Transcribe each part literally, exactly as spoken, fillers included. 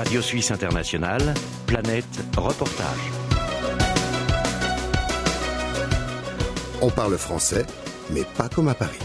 Radio Suisse Internationale, Planète Reportage. On parle français, mais pas comme à Paris.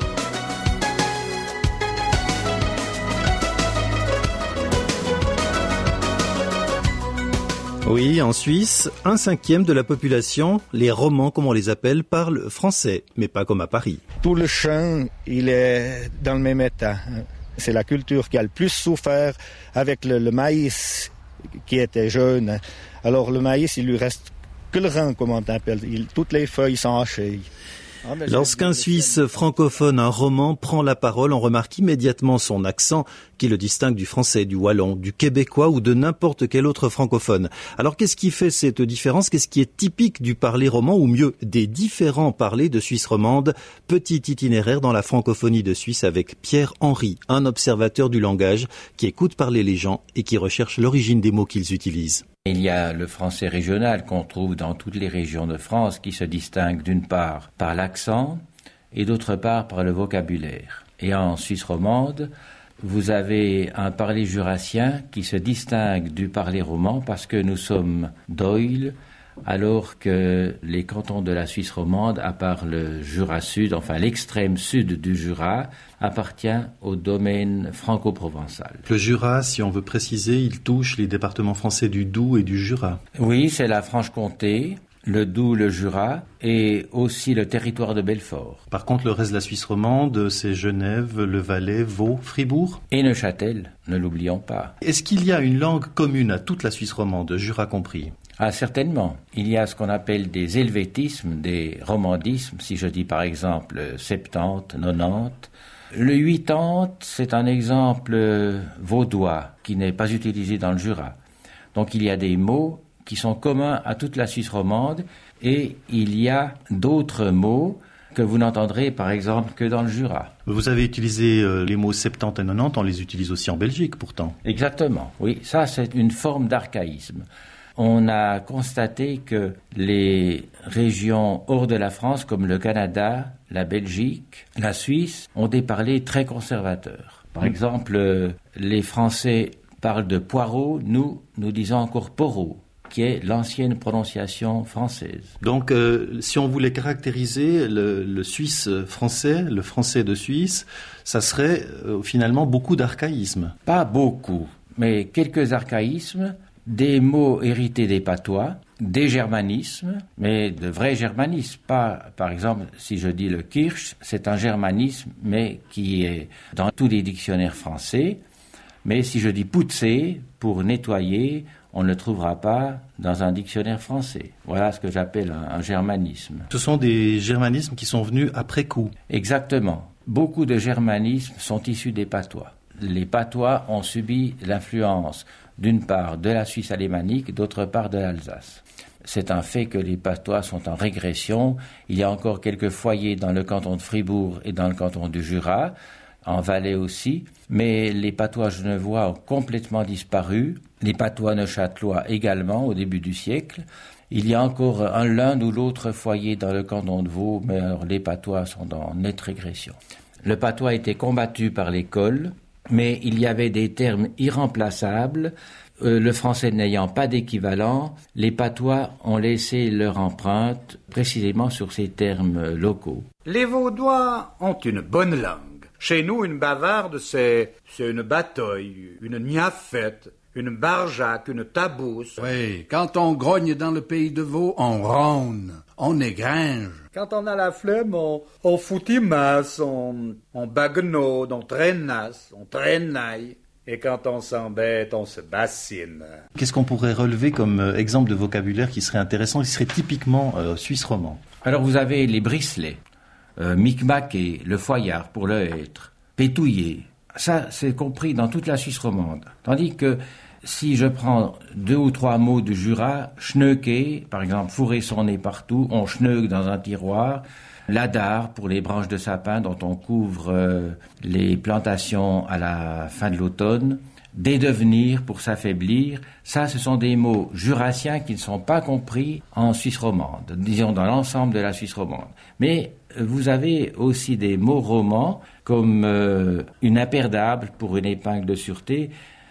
Oui, en Suisse, un cinquième de la population, les romans comme on les appelle, parlent français, mais pas comme à Paris. Tout le champ, il est dans le même état. C'est la culture qui a le plus souffert avec le, le maïs qui était jeune. Alors le maïs, il lui reste que le rang, comme on appelle. Il, toutes les feuilles sont hachées. Ah, Lorsqu'un Suisse francophone, un roman, prend la parole, on remarque immédiatement son accent qui le distingue du français, du wallon, du québécois ou de n'importe quel autre francophone. Alors qu'est-ce qui fait cette différence? Qu'est-ce qui est typique du parler roman, ou mieux, des différents parlers de Suisse romande? Petit itinéraire dans la francophonie de Suisse avec Pierre Henry, un observateur du langage qui écoute parler les gens et qui recherche l'origine des mots qu'ils utilisent. Il y a le français régional qu'on trouve dans toutes les régions de France qui se distingue d'une part par l'accent et d'autre part par le vocabulaire. Et en Suisse romande, vous avez un parler jurassien qui se distingue du parler roman parce que nous sommes d'Oil, alors que les cantons de la Suisse romande, à part le Jura sud, enfin l'extrême sud du Jura, appartient au domaine franco-provençal. Le Jura, si on veut préciser, il touche les départements français du Doubs et du Jura. Oui, c'est la Franche-Comté, le Doubs, le Jura, et aussi le territoire de Belfort. Par contre, le reste de la Suisse romande, c'est Genève, le Valais, Vaud, Fribourg. Et Neuchâtel, ne l'oublions pas. Est-ce qu'il y a une langue commune à toute la Suisse romande, Jura compris ? Ah, certainement. Il y a ce qu'on appelle des helvétismes, des romandismes, si je dis par exemple septante, nonante. Le huitante, c'est un exemple vaudois qui n'est pas utilisé dans le Jura. Donc il y a des mots qui sont communs à toute la Suisse romande et il y a d'autres mots que vous n'entendrez par exemple que dans le Jura. Vous avez utilisé euh, les mots septante et nonante, on les utilise aussi en Belgique pourtant. Exactement, oui. Ça, c'est une forme d'archaïsme. On a constaté que les régions hors de la France, comme le Canada, la Belgique, la Suisse, ont des parlers très conservateurs. Par exemple, les Français parlent de poireau, nous, nous disons encore poro, qui est l'ancienne prononciation française. Donc, euh, si on voulait caractériser le, le Suisse français, le français de Suisse, ça serait euh, finalement beaucoup d'archaïsmes. Pas beaucoup, mais quelques archaïsmes. Des mots hérités des patois, des germanismes, mais de vrais germanismes. Pas, par exemple, si je dis le Kirsch, c'est un germanisme, mais qui est dans tous les dictionnaires français. Mais si je dis poutser, pour nettoyer, on ne le trouvera pas dans un dictionnaire français. Voilà ce que j'appelle un, un germanisme. Ce sont des germanismes qui sont venus après coup. Exactement. Beaucoup de germanismes sont issus des patois. Les patois ont subi l'influence d'une part de la Suisse alémanique, d'autre part de l'Alsace. C'est un fait que les patois sont en régression. Il y a encore quelques foyers dans le canton de Fribourg et dans le canton du Jura, en Valais aussi, mais les patois genevois ont complètement disparu, les patois neuchâtelois également au début du siècle. Il y a encore un l'un ou l'autre foyer dans le canton de Vaud, mais alors les patois sont en nette régression. Le patois a été combattu par l'école, mais il y avait des termes irremplaçables. Euh, le français n'ayant pas d'équivalent, les patois ont laissé leur empreinte précisément sur ces termes locaux. Les Vaudois ont une bonne langue. Chez nous, une bavarde, c'est, c'est une bataille, une niafette, une barjac, une tabousse. Oui, quand on grogne dans le pays de Vaud, on ronne, on égringe. Quand on a la flemme, on, on foutimasse, on, on baguenaude, on traînasse, on traînaille. Et quand on s'embête, on se bassine. Qu'est-ce qu'on pourrait relever comme exemple de vocabulaire qui serait intéressant, qui serait typiquement euh, suisse romand? Alors vous avez les bricelets, euh, micmaquer, le foyard pour le hêtre, pétouiller. Ça, c'est compris dans toute la Suisse romande. Tandis que si je prends deux ou trois mots du Jura, schneuquer, par exemple, fourrer son nez partout, on schneuque dans un tiroir, l'adar pour les branches de sapin dont on couvre euh, les plantations à la fin de l'automne, dédevenir pour s'affaiblir, ça ce sont des mots jurassiens qui ne sont pas compris en Suisse romande, disons dans l'ensemble de la Suisse romande. Mais vous avez aussi des mots romans comme euh, une imperdable pour une épingle de sûreté.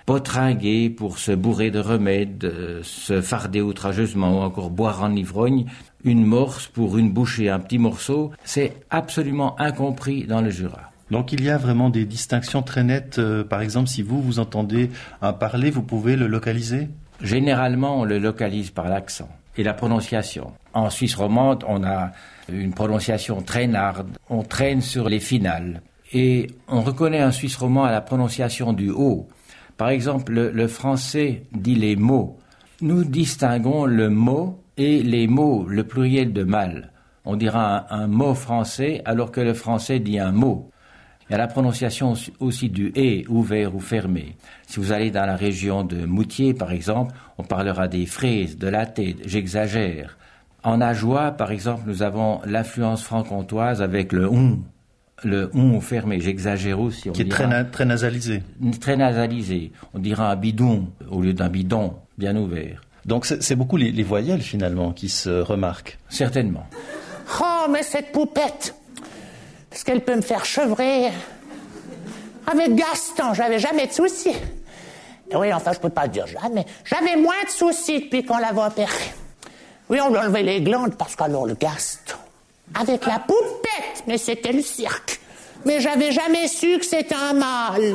potringuer pour se bourrer de remèdes, euh, se farder outrageusement ou encore boire en ivrogne une morse pour une bouchée, un petit morceau, c'est absolument incompris dans le Jura. Donc il y a vraiment des distinctions très nettes. Euh, par exemple, si vous, vous entendez un parler, vous pouvez le localiser ? Généralement, on le localise par l'accent et la prononciation. En Suisse romande, on a une prononciation traînarde, on traîne sur les finales. Et on reconnaît un Suisse romand à la prononciation du O. Par exemple, le, le français dit les mots. Nous distinguons le mot et les mots, le pluriel de mal. On dira un, un mot français alors que le français dit un mot. Il y a la prononciation aussi du « et », ouvert ou fermé. Si vous allez dans la région de Moutier, par exemple, on parlera des fraises, de la tête, j'exagère. En Ajoie, par exemple, nous avons l'influence franc-comtoise avec le « on ». Le « on » fermé, j'exagère aussi. On qui est dira, très, na- très nasalisé. Très nasalisé. On dira un bidon au lieu d'un bidon, bien ouvert. Donc c'est, c'est beaucoup les, les voyelles, finalement, qui se remarquent. Certainement. Oh, mais cette poupette, parce qu'elle peut me faire chevrer. Avec Gaston, j'avais jamais de soucis. Et oui, enfin, je peux pas dire jamais. J'avais moins de soucis depuis qu'on l'avait opéré. Oui, on lui a enlevé les glandes parce qu'alors le Gaston, avec la poupette, mais c'était le cirque. Mais j'avais jamais su que c'était un mâle.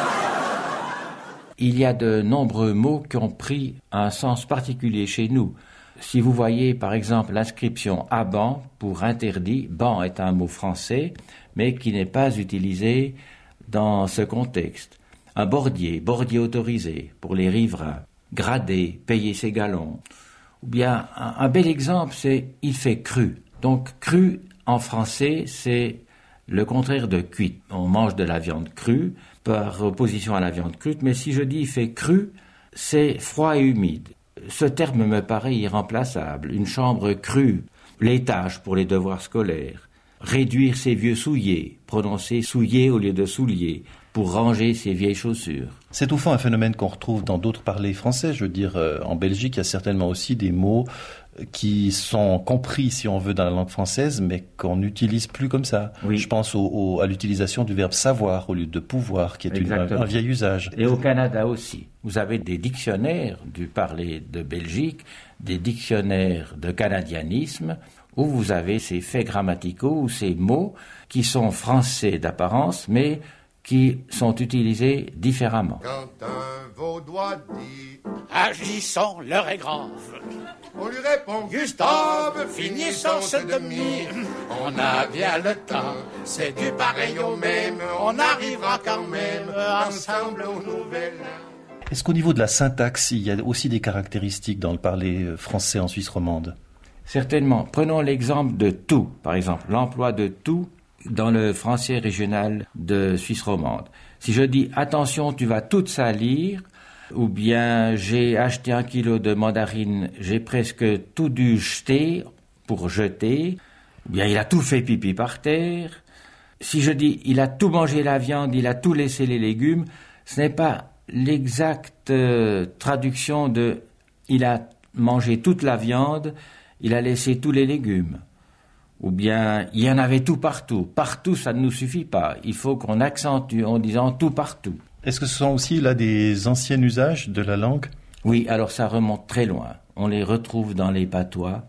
Il y a de nombreux mots qui ont pris un sens particulier chez nous. Si vous voyez par exemple l'inscription « aban » pour interdit, « ban » est un mot français, mais qui n'est pas utilisé dans ce contexte. Un bordier, bordier autorisé pour les riverains, gradé, payer ses galons. Ou bien un, un bel exemple, c'est « il fait cru ». Donc cru en français, c'est le contraire de cuite. On mange de la viande crue par opposition à la viande crue, mais si je dis « il fait cru », c'est froid et humide. Ce terme me paraît irremplaçable. Une chambre crue, l'étage pour les devoirs scolaires, réduire ses vieux souliers, prononcer souliers au lieu de souliers, pour ranger ses vieilles chaussures. C'est au fond un phénomène qu'on retrouve dans d'autres parlers français. Je veux dire, euh, en Belgique, il y a certainement aussi des mots qui sont compris, si on veut, dans la langue française, mais qu'on n'utilise plus comme ça. Oui. Je pense au, au, à l'utilisation du verbe savoir au lieu de pouvoir, qui est une, un, un vieil usage. Et au Canada aussi. Vous avez des dictionnaires du parler de Belgique, des dictionnaires de canadianisme, où vous avez ces faits grammaticaux ou ces mots qui sont français d'apparence, mais qui sont utilisés différemment. Quand un Vaudois dit « Agissons, l'heure est grave », on lui répond « Gustave, finissons ce demi ». On a bien le temps, c'est du pareil au même, on arrivera quand même ensemble aux nouvelles. Est-ce qu'au niveau de la syntaxe, il y a aussi des caractéristiques dans le parler français en Suisse romande ? Certainement. Prenons l'exemple de « tout », par exemple, l'emploi de « tout » dans le français régional de Suisse romande. Si je dis « attention, tu vas tout salir », ou bien « j'ai acheté un kilo de mandarines, j'ai presque tout dû jeter pour jeter », ou bien « il a tout fait pipi par terre ». Si je dis « il a tout mangé la viande, il a tout laissé les légumes », ce n'est pas l'exacte euh, traduction de « il a mangé toute la viande, il a laissé tous les légumes ». Ou bien, il y en avait tout partout. Partout, ça ne nous suffit pas. Il faut qu'on accentue en disant tout partout. Est-ce que ce sont aussi là des anciens usages de la langue ? Oui, alors ça remonte très loin. On les retrouve dans les patois.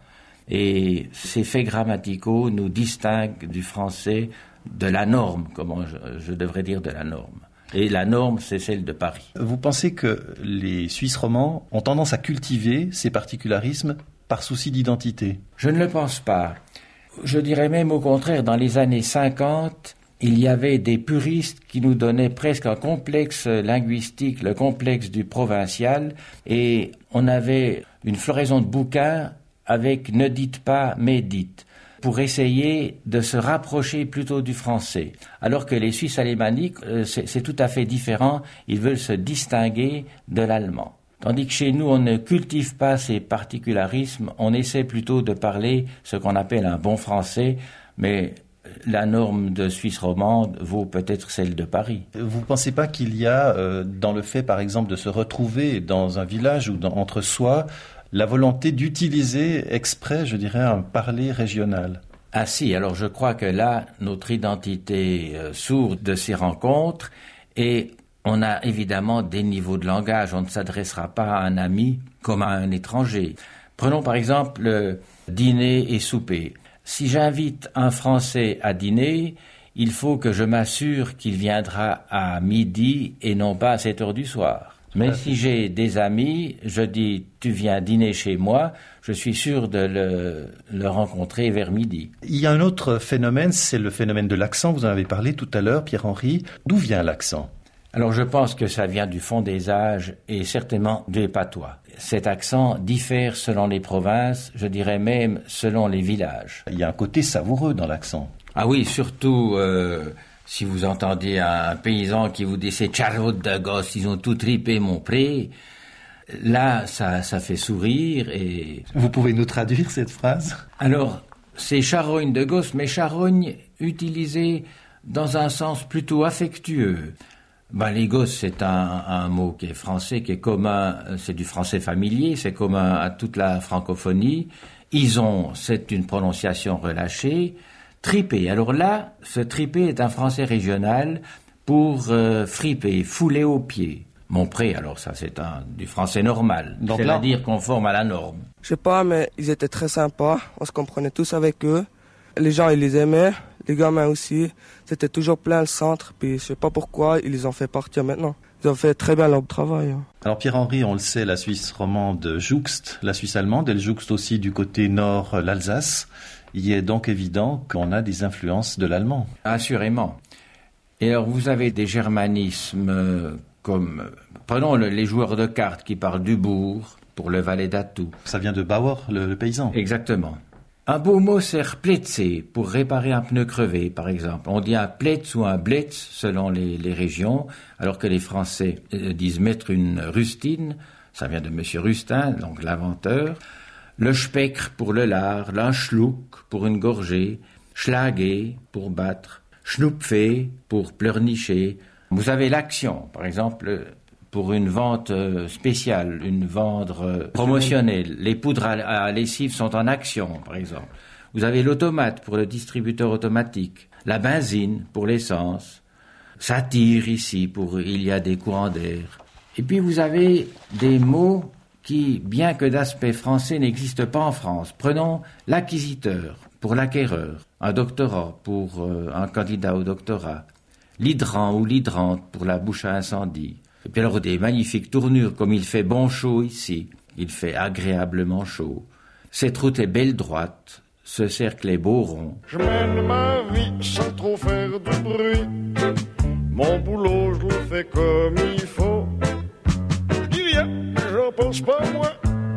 Et ces faits grammaticaux nous distinguent du français de la norme, comment je, je devrais dire de la norme. Et la norme, c'est celle de Paris. Vous pensez que les Suisses romands ont tendance à cultiver ces particularismes par souci d'identité ? Je ne le pense pas. Je dirais même au contraire, dans les années cinquante, il y avait des puristes qui nous donnaient presque un complexe linguistique, le complexe du provincial, et on avait une floraison de bouquins avec « ne dites pas, mais dites », pour essayer de se rapprocher plutôt du français. Alors que les Suisses alémaniques, c'est, c'est tout à fait différent, ils veulent se distinguer de l'allemand. Tandis que chez nous, on ne cultive pas ces particularismes, on essaie plutôt de parler ce qu'on appelle un bon français, mais la norme de Suisse romande vaut peut-être celle de Paris. Vous ne pensez pas qu'il y a, euh, dans le fait, par exemple, de se retrouver dans un village ou dans, entre soi, la volonté d'utiliser exprès, je dirais, un parler régional ? Ah si, alors je crois que là, notre identité euh, sourde de ces rencontres est On a évidemment des niveaux de langage. On ne s'adressera pas à un ami comme à un étranger. Prenons par exemple le dîner et souper. Si j'invite un Français à dîner, il faut que je m'assure qu'il viendra à midi et non pas à sept heures du soir. Mais euh... si j'ai des amis, je dis « tu viens dîner chez moi », je suis sûr de le, le rencontrer vers midi. Il y a un autre phénomène, c'est le phénomène de l'accent. Vous en avez parlé tout à l'heure, Pierre-Henri. D'où vient l'accent ? Alors je pense que ça vient du fond des âges et certainement des patois. Cet accent diffère selon les provinces, je dirais même selon les villages. Il y a un côté savoureux dans l'accent. Ah oui, surtout euh, si vous entendez un paysan qui vous dit « c'est charlotte de gosse, ils ont tout tripé mon pré », là ça, ça fait sourire et... Vous pouvez nous traduire cette phrase ? Alors, c'est charogne de gosse, mais charogne utilisé dans un sens plutôt affectueux. Ben, les gosses, c'est un, un mot qui est français, qui est commun, c'est du français familier, c'est commun à toute la francophonie. Ils ont, c'est une prononciation relâchée, tripé. Alors là, ce tripé est un français régional pour euh, friper, fouler aux pieds. Mon pré, alors ça, c'est un, du français normal, c'est-à-dire conforme à la norme. Je sais pas, mais ils étaient très sympas, on se comprenait tous avec eux. Les gens, ils les aimaient, les gamins aussi. C'était toujours plein le centre, puis je sais pas pourquoi, ils les ont fait partir maintenant. Ils ont fait très bien leur travail. Hein. Alors Pierre-Henri, on le sait, la Suisse romande jouxte la Suisse allemande, elle jouxte aussi du côté nord l'Alsace. Il est donc évident qu'on a des influences de l'allemand. Assurément. Et alors vous avez des germanismes comme, prenons le, les joueurs de cartes qui parlent du bourg pour le valet d'Atout. Ça vient de Bauer, le, le paysan. Exactement. Un beau mot sert pletzer pour réparer un pneu crevé, par exemple. On dit un pletz ou un blitz selon les, les régions, alors que les Français euh, disent mettre une rustine, ça vient de Monsieur Rustin, donc l'inventeur. Le spectre pour le lard, l'anschluck pour une gorgée, schlager pour battre, schnupfer pour pleurnicher. Vous avez l'action, par exemple, pour une vente spéciale, une vente promotionnelle. Les poudres à lessive sont en action, par exemple. Vous avez l'automate pour le distributeur automatique, la benzine pour l'essence, ça tire ici pour il y a des courants d'air. Et puis vous avez des mots qui, bien que d'aspect français, n'existent pas en France. Prenons l'acquisiteur pour l'acquéreur, un doctorat pour euh, un candidat au doctorat, l'hydrant ou l'hydrante pour la bouche à incendie. Et puis alors des magnifiques tournures, comme il fait bon chaud ici, il fait agréablement chaud. Cette route est belle droite, ce cercle est beau rond. Je mène ma vie sans trop faire de bruit, mon boulot je le fais comme il faut. Je dis rien, j'en pense pas moi,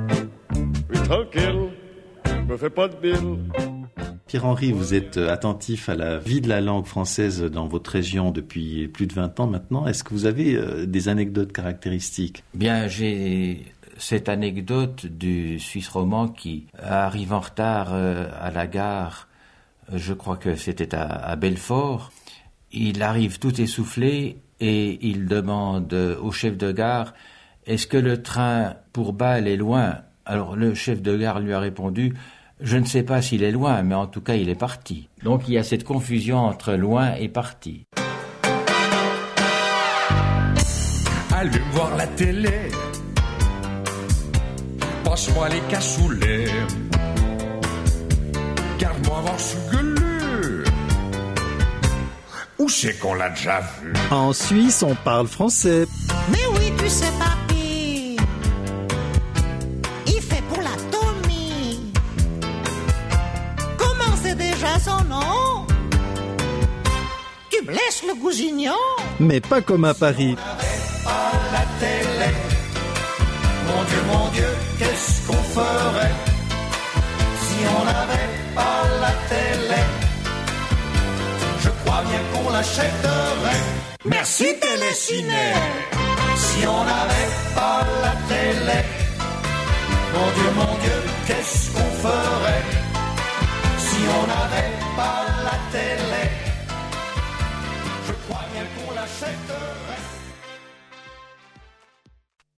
puis tranquille, je me fais pas de bile. Pierre-Henri, vous êtes attentif à la vie de la langue française dans votre région depuis plus de vingt ans maintenant. Est-ce que vous avez euh, des anecdotes caractéristiques ? Bien, j'ai cette anecdote du Suisse romand qui arrive en retard euh, à la gare, je crois que c'était à, à Belfort. Il arrive tout essoufflé et il demande au chef de gare « Est-ce que le train pour Bâle est loin ?» Alors le chef de gare lui a répondu « Je ne sais pas s'il est loin, mais en tout cas, il est parti. » Donc, il y a cette confusion entre loin et parti. Allume voir la télé, passe-moi les cassoulets, garde-moi voir Suguelu. Où c'est qu'on l'a déjà vu? En Suisse, on parle français. Mais oui, tu sais, papy, il fait pour la Tommy. Comment c'est déjà son nom? Tu blesses le gousignon. Mais pas comme à Paris. À la télé, mon Dieu, mon Dieu, qu'est-ce qu'on ferait si on n'avait pas la télé? Je crois bien qu'on l'achèterait. Merci Téléciné. Si on n'avait pas la télé, mon Dieu, mon Dieu, qu'est-ce qu'on ferait si on n'avait pas la télé?